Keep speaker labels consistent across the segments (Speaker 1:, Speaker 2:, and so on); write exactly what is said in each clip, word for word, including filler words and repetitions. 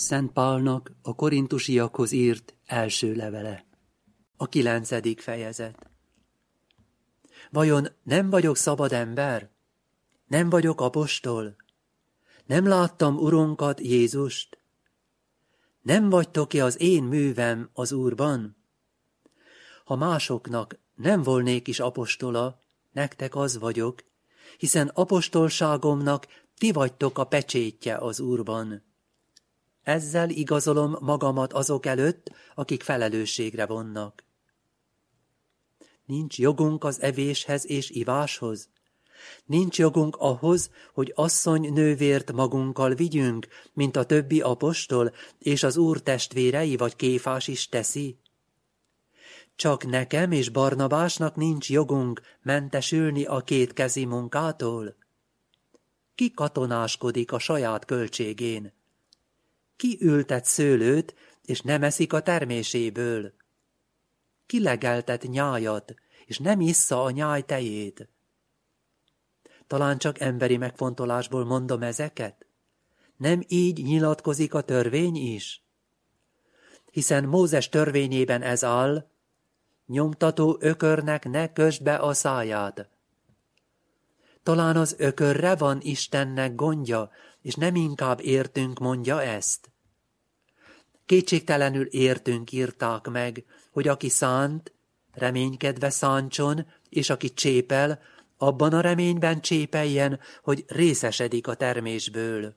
Speaker 1: Szent Pálnak a korintusiakhoz írt első levele. A kilencedik fejezet. Vajon nem vagyok szabad ember? Nem vagyok apostol? Nem láttam Urunkat, Jézust? Nem vagytok-e az én művem az Úrban? Ha másoknak nem volnék is apostola, nektek az vagyok, hiszen apostolságomnak ti vagytok a pecsétje az Úrban. Ezzel igazolom magamat azok előtt, akik felelősségre vonnak. Nincs jogunk az evéshez és iváshoz. Nincs jogunk ahhoz, hogy asszony nővért magunkkal vigyünk, mint a többi apostol és az Úr testvérei vagy Kéfás is teszi. Csak nekem és Barnabásnak nincs jogunk mentesülni a kétkezi munkától. Ki katonáskodik a saját költségén? Ki ültet szőlőt, és nem eszik a terméséből? Ki legeltet nyájat, és nem issza a nyáj tejét? Talán csak emberi megfontolásból mondom ezeket? Nem így nyilatkozik a törvény is? Hiszen Mózes törvényében ez áll, nyomtató ökörnek ne kösd be a száját. Talán az ökörre van Istennek gondja, és nem inkább értünk mondja ezt. Kétségtelenül értünk írták meg, hogy aki szánt, reménykedve szántson, és aki csépel, abban a reményben csépeljen, hogy részesedik a termésből.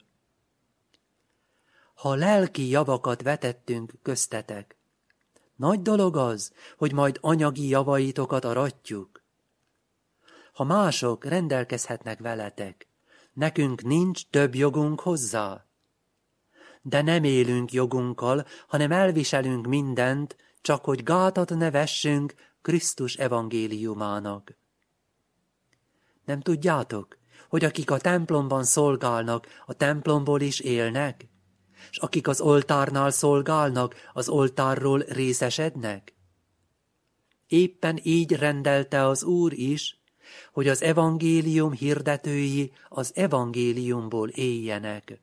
Speaker 1: Ha lelki javakat vetettünk köztetek, nagy dolog az, hogy majd anyagi javaitokat aratjuk. Ha mások rendelkezhetnek veletek, nekünk nincs több jogunk hozzá. De nem élünk jogunkkal, hanem elviselünk mindent, csak hogy gátat ne vessünk Krisztus evangéliumának. Nem tudjátok, hogy akik a templomban szolgálnak, a templomból is élnek? És akik az oltárnál szolgálnak, az oltárról részesednek? Éppen így rendelte az Úr is, hogy az evangélium hirdetői az evangéliumból éljenek.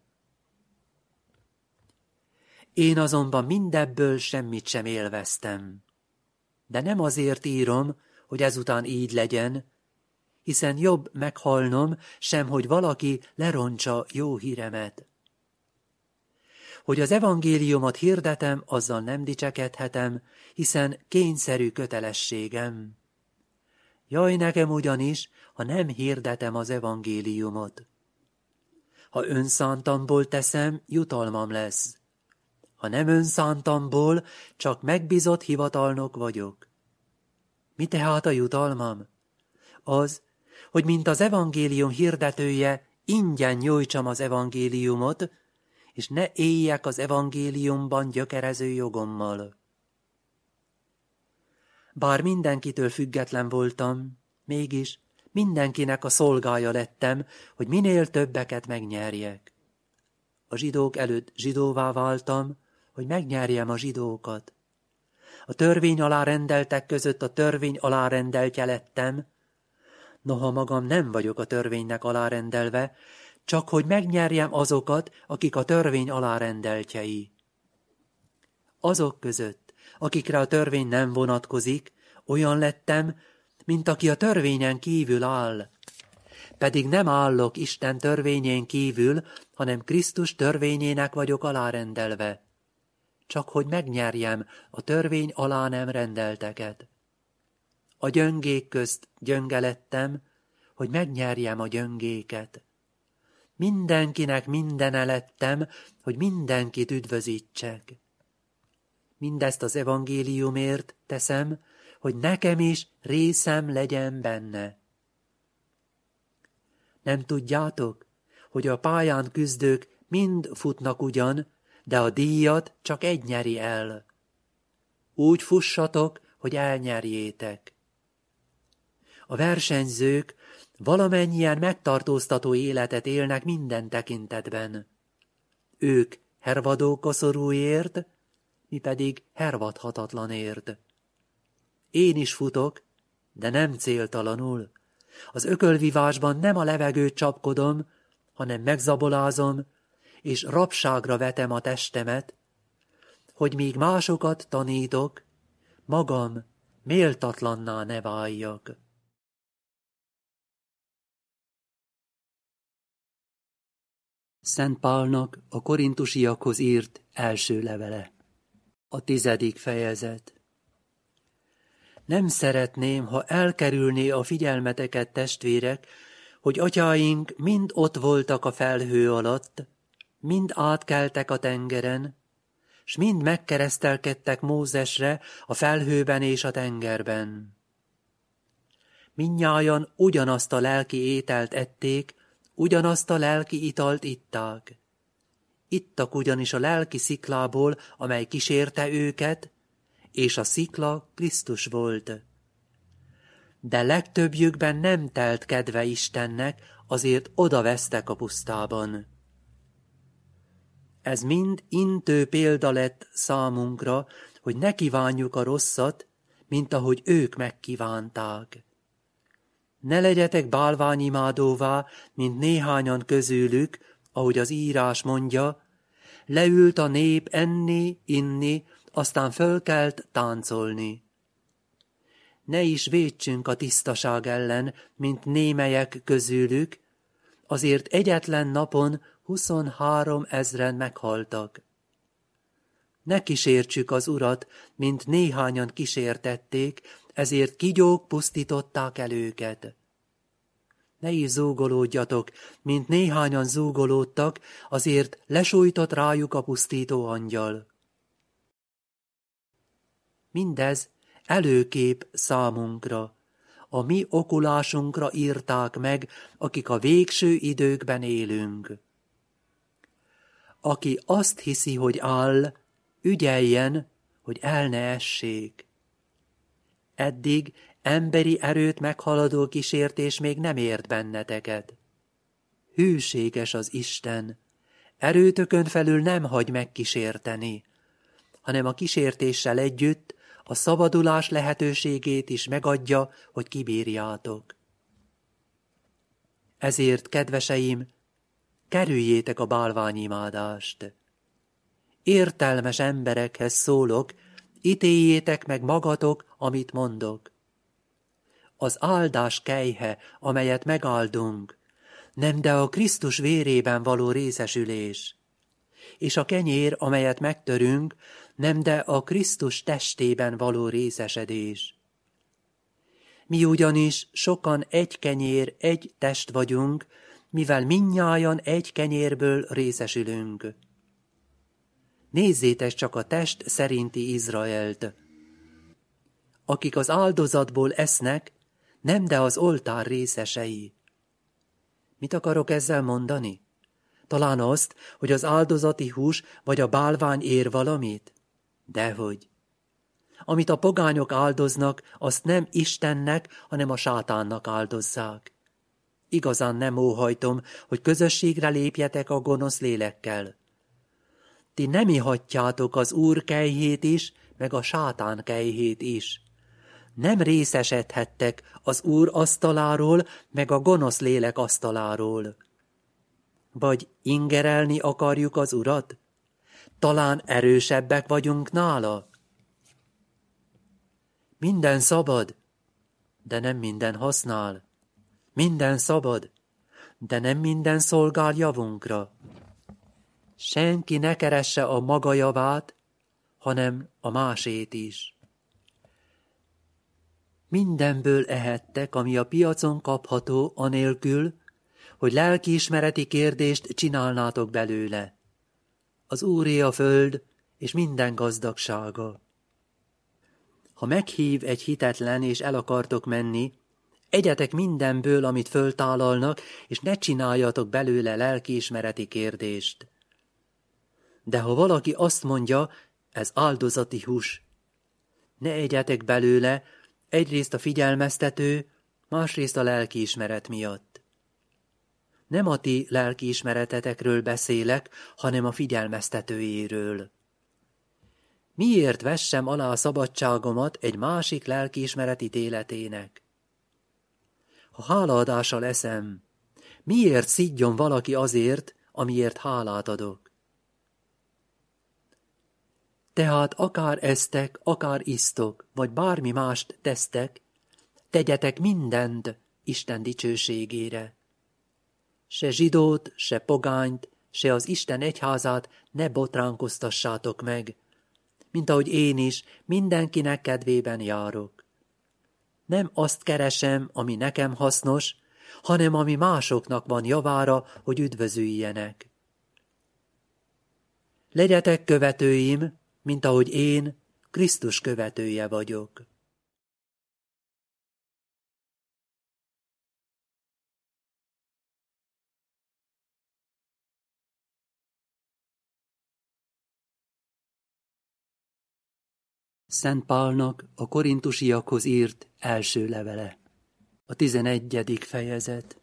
Speaker 1: Én azonban mindebből semmit sem élveztem. De nem azért írom, hogy ezután így legyen, hiszen jobb meghalnom, sem hogy valaki lerontsa jó híremet. Hogy az evangéliumot hirdetem, azzal nem dicsekedhetem, hiszen kényszerű kötelességem. Jaj nekem ugyanis, ha nem hirdetem az evangéliumot. Ha önszántamból teszem, jutalmam lesz. Ha nem önszántamból, csak megbízott hivatalnok vagyok. Mi tehát a jutalmam? Az, hogy mint az evangélium hirdetője, ingyen nyújtsam az evangéliumot, és ne éljek az evangéliumban gyökerező jogommal. Bár mindenkitől független voltam, mégis mindenkinek a szolgája lettem, hogy minél többeket megnyerjek. A zsidók előtt zsidóvá váltam, hogy megnyerjem a zsidókat. A törvény alá rendeltek között a törvény alárendeltje lettem, noha magam nem vagyok a törvénynek alárendelve, csak hogy megnyerjem azokat, akik a törvény alárendeltjei. Azok között, akikre a törvény nem vonatkozik, olyan lettem, mint aki a törvényen kívül áll. Pedig nem állok Isten törvényén kívül, hanem Krisztus törvényének vagyok alárendelve. Csak hogy megnyerjem a törvény alá nem rendelteket. A gyöngék közt gyönge lettem, hogy megnyerjem a gyöngéket. Mindenkinek mindene lettem, hogy mindenkit üdvözítsek. Mindezt az evangéliumért teszem, hogy nekem is részem legyen benne. Nem tudjátok, hogy a pályán küzdők mind futnak ugyan, de a díjat csak egy nyeri el. Úgy fussatok, hogy elnyerjétek. A versenyzők valamennyien megtartóztató életet élnek minden tekintetben. Ők hervadó koszorúért, mi pedig hervadhatatlanért. Én is futok, de nem céltalanul. Az ökölvívásban nem a levegőt csapkodom, hanem megzabolázom, és rabságra vetem a testemet, hogy míg másokat tanítok, magam méltatlanná ne váljak. Szent Pálnak a korintusiakhoz írt első levele. A tizedik fejezet. Nem szeretném, ha elkerülné a figyelmeteket, testvérek, hogy atyáink mind ott voltak a felhő alatt, mind átkeltek a tengeren, s mind megkeresztelkedtek Mózesre a felhőben és a tengerben. Mindnyájan ugyanazt a lelki ételt ették, ugyanazt a lelki italt itták. Ittak ugyanis a lelki sziklából, amely kísérte őket, és a szikla Krisztus volt. De legtöbbjükben nem telt kedve Istennek, azért odavesztek a pusztában. Ez mind intő példa lett számunkra, hogy ne kívánjuk a rosszat, mint ahogy ők megkívánták. Ne legyetek bálványimádóvá, mint néhányan közülük, ahogy az írás mondja, leült a nép enni, inni, aztán fölkelt táncolni. Ne is vétsünk a tisztaság ellen, mint némelyek közülük, azért egyetlen napon huszonhárom ezren meghaltak. Ne kísértsük az Urat, mint néhányan kísértették, ezért kígyók pusztították el őket. Ne is zúgolódjatok, mint néhányan zúgolódtak, azért lesújtott rájuk a pusztító angyal. Mindez előkép számunkra, a mi okulásunkra írták meg, akik a végső időkben élünk. Aki azt hiszi, hogy áll, ügyeljen, hogy el ne essék. Eddig emberi erőt meghaladó kísértés még nem ért benneteket. Hűséges az Isten, erőtökön felül nem hagy megkísérteni, hanem a kísértéssel együtt a szabadulás lehetőségét is megadja, hogy kibírjátok. Ezért, kedveseim, kerüljétek a bálványimádást. Értelmes emberekhez szólok, ítéljétek meg magatok, amit mondok. Az áldás kelyhe, amelyet megáldunk, nem de a Krisztus vérében való részesülés, és a kenyér, amelyet megtörünk, nem de a Krisztus testében való részesedés. Mi ugyanis sokan egy kenyér, egy test vagyunk, mivel mindnyájan egy kenyérből részesülünk. Nézzétek csak a test szerinti Izraelt. Akik az áldozatból esznek, nem de az oltár részesei. Mit akarok ezzel mondani? Talán azt, hogy az áldozati hús vagy a bálvány ér valamit? Dehogy. Amit a pogányok áldoznak, azt nem Istennek, hanem a sátánnak áldozzák. Igazán nem óhajtom, hogy közösségre lépjetek a gonosz lélekkel. Ti nem ihatjátok az Úr kelyhét is, meg a sátán kelyhét is. Nem részesedhettek az Úr asztaláról, meg a gonosz lélek asztaláról. Vagy ingerelni akarjuk az Urat? Talán erősebbek vagyunk nála? Minden szabad, de nem minden használ. Minden szabad, de nem minden szolgál javunkra. Senki ne keresse a maga javát, hanem a másét is. Mindenből ehettek, ami a piacon kapható, anélkül, hogy lelkiismereti kérdést csinálnátok belőle. Az Úré a föld, és minden gazdagsága. Ha meghív egy hitetlen, és el akartok menni, egyetek mindenből, amit föltálalnak, és ne csináljatok belőle lelkiismereti kérdést. De ha valaki azt mondja, ez áldozati hús, ne egyetek belőle, egyrészt a figyelmeztető, másrészt a lelkiismeret miatt. Nem a ti lelkiismeretetekről beszélek, hanem a figyelmeztetőjéről. Miért vessem alá a szabadságomat egy másik lelkiismeret ítéletének? Ha hálaadással eszem, miért szidjon valaki azért, amiért hálát adok. Tehát akár esztek, akár isztok, vagy bármi mást tesztek, tegyetek mindent Isten dicsőségére. Se zsidót, se pogányt, se az Isten egyházát ne botránkoztassátok meg, mint ahogy én is mindenkinek kedvében járok. Nem azt keresem, ami nekem hasznos, hanem ami másoknak van javára, hogy üdvözüljenek. Legyetek követőim, mint ahogy én Krisztus követője vagyok. Szent Pálnak a korintusiakhoz írt első levele. A tizenegyedik fejezet.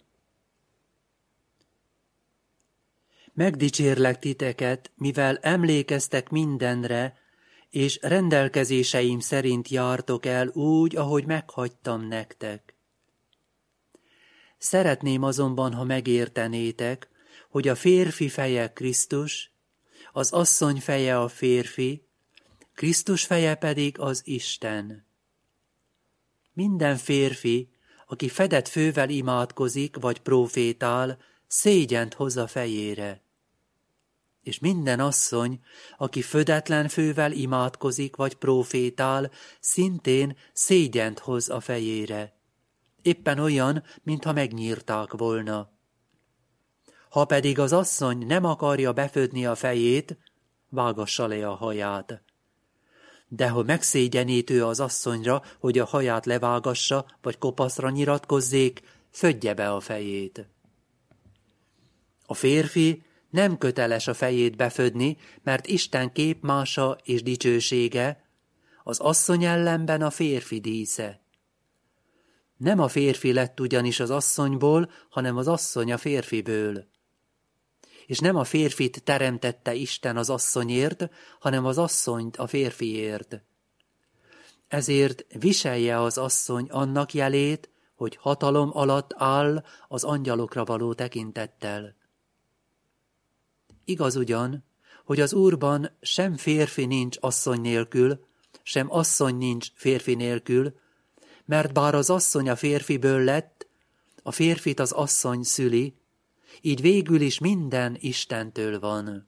Speaker 1: Megdicsérlek titeket, mivel emlékeztek mindenre, és rendelkezéseim szerint jártok el úgy, ahogy meghagytam nektek. Szeretném azonban, ha megértenétek, hogy a férfi feje Krisztus, az asszony feje a férfi, Krisztus feje pedig az Isten. Minden férfi, aki fedett fővel imádkozik vagy prófétál, szégyent hoz a fejére. És minden asszony, aki födetlen fővel imádkozik vagy prófétál, szintén szégyent hoz a fejére. Éppen olyan, mintha megnyírták volna. Ha pedig az asszony nem akarja befödni a fejét, vágassa le a haját. De ha megszégyenítő az asszonyra, hogy a haját levágassa, vagy kopaszra nyilatkozzék, födje be a fejét. A férfi nem köteles a fejét befödni, mert Isten képmása és dicsősége, az asszony ellenben a férfi dísze. Nem a férfi lett ugyanis az asszonyból, hanem az asszony a férfiből. És nem a férfit teremtette Isten az asszonyért, hanem az asszonyt a férfiért. Ezért viselje az asszony annak jelét, hogy hatalom alatt áll az angyalokra való tekintettel. Igaz ugyan, hogy az Úrban sem férfi nincs asszony nélkül, sem asszony nincs férfi nélkül, mert bár az asszony a férfiből lett, a férfit az asszony szüli, így végül is minden Istentől van.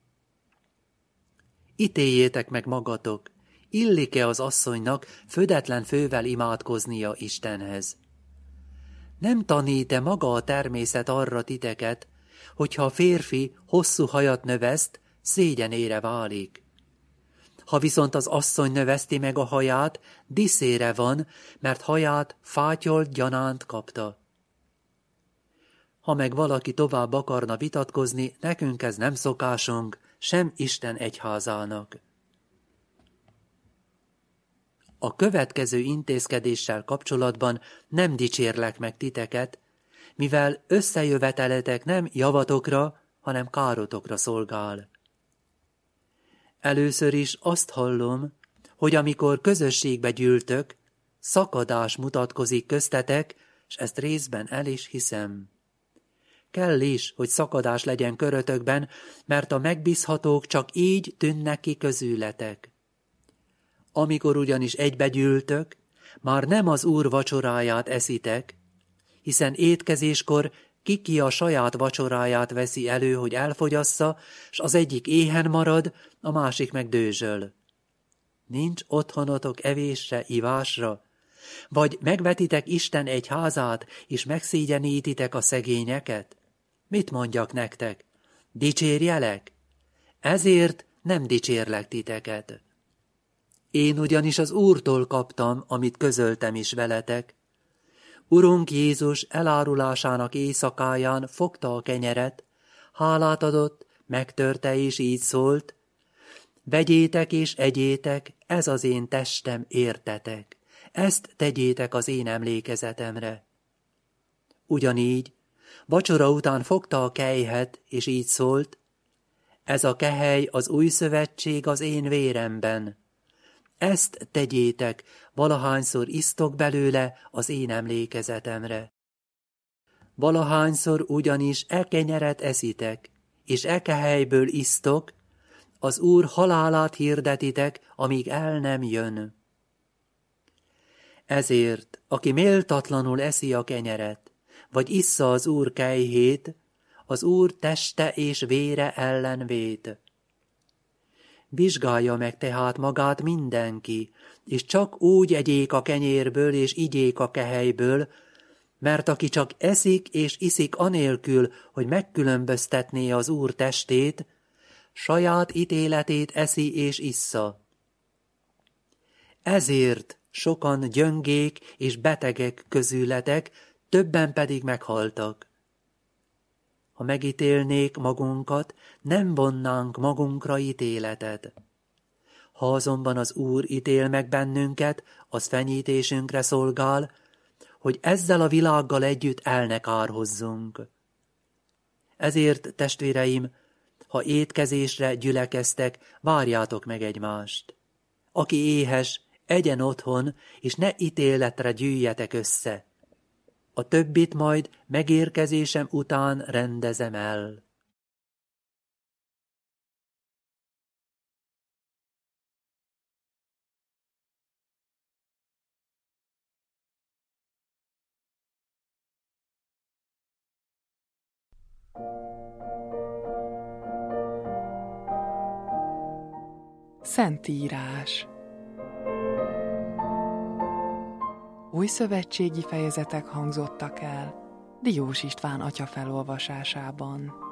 Speaker 1: Ítéljétek meg magatok, illik-e az asszonynak födetlen fővel imádkoznia Istenhez? Nem tanít-e maga a természet arra titeket, hogyha a férfi hosszú hajat növeszt, szégyenére válik? Ha viszont az asszony növeszti meg a haját, diszére van, mert haját fátyolt gyanánt kapta. Ha meg valaki tovább akarna vitatkozni, nekünk ez nem szokásunk, sem Isten egyházának. A következő intézkedéssel kapcsolatban nem dicsérlek meg titeket, mivel összejöveteletek nem javatokra, hanem károtokra szolgál. Először is azt hallom, hogy amikor közösségbe gyűltök, szakadás mutatkozik köztetek, és ezt részben el is hiszem. Kell is, hogy szakadás legyen körötökben, mert a megbízhatók csak így tűnnek ki közületek. Amikor ugyanis egybegyűltök, már nem az Úr vacsoráját eszitek, hiszen étkezéskor ki-ki a saját vacsoráját veszi elő, hogy elfogyassza, s az egyik éhen marad, a másik meg dőzsöl. Nincs otthonotok evésre, ivásra, vagy megvetitek Isten egy házát, és megszégyenítitek a szegényeket? Mit mondjak nektek? Dicsérjelek? Ezért nem dicsérlek titeket. Én ugyanis az Úrtól kaptam, amit közöltem is veletek. Urunk Jézus elárulásának éjszakáján fogta a kenyeret, hálát adott, megtörte és így szólt: vegyétek és egyétek, ez az én testem, értetek. Ezt tegyétek az én emlékezetemre. Ugyanígy, vacsora után fogta a kelyhet, és így szólt: ez a kehely az új szövetség az én véremben. Ezt tegyétek, valahányszor isztok belőle az én emlékezetemre. Valahányszor ugyanis e kenyeret eszitek, és e kehelyből isztok, az Úr halálát hirdetitek, amíg el nem jön. Ezért, aki méltatlanul eszi a kenyeret, vagy issza az Úr kejhét, az Úr teste és vére ellen vét. Vizsgálja meg tehát magát mindenki, és csak úgy egyék a kenyérből és igyék a kehelyből, mert aki csak eszik és iszik anélkül, hogy megkülönböztetné az Úr testét, saját ítéletét eszi és issza. Ezért sokan gyöngék és betegek közületek, többen pedig meghaltak. Ha megítélnék magunkat, nem vonnánk magunkra ítéletet. Ha azonban az Úr ítél meg bennünket, az fenyítésünkre szolgál, hogy ezzel a világgal együtt el ne kárhozzunk. Ezért, testvéreim, ha étkezésre gyülekeztek, várjátok meg egymást. Aki éhes, egyen otthon, és ne ítéletre gyűjjetek össze. A többit majd megérkezésem után rendezem el.
Speaker 2: Szentírás. Újszövetségi fejezetek hangzottak el Diós István atya felolvasásában.